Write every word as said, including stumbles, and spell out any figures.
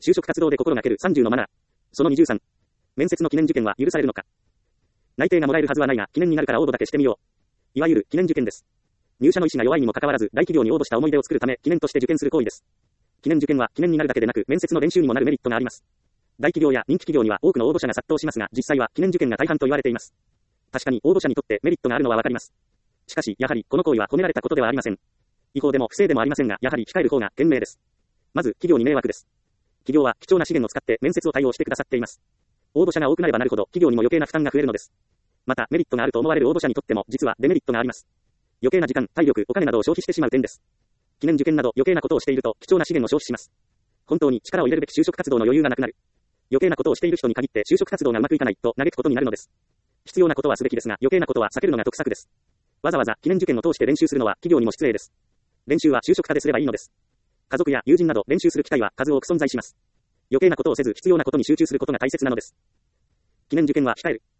就職活動で心がけるさんじゅうのマナー。そのにじゅうさん。面接の記念受験は許されるのか。内定がもらえるはずはないが、記念になるから応募だけしてみよう。いわゆる記念受験です。入社の意思が弱いにもかかわらず、大企業に応募した思い出を作るため、記念として受験する行為です。記念受験は記念になるだけでなく、面接の練習にもなるメリットがあります。大企業や人気企業には多くの応募者が殺到しますが、実際は記念受験が大半と言われています。確かに応募者にとってメリットがあるのはわかります。しかし、やはりこの行為は褒められたことではありません。違法でも不正でもありませんが、やはり控える方が賢明です。まず、企業に迷惑です。企業は貴重な資源を使って面接を対応してくださっています。応募者が多くなればなるほど、企業にも余計な負担が増えるのです。また、メリットがあると思われる応募者にとっても、実はデメリットがあります。余計な時間、体力、お金などを消費してしまう点です。記念受験など余計なことをしていると、貴重な資源を消費します。本当に力を入れるべき就職活動の余裕がなくなる。余計なことをしている人に限って就職活動がうまくいかないと嘆くことになるのです。必要なことはすべきですが、余計なことは避けるのが得策です。わざわざ記念受験を通して練習するのは企業にも失礼です。練習は就職課ですればいいのです。家族や友人など練習する機会は数多く存在します。余計なことをせず必要なことに集中することが大切なのです。記念受験は控える。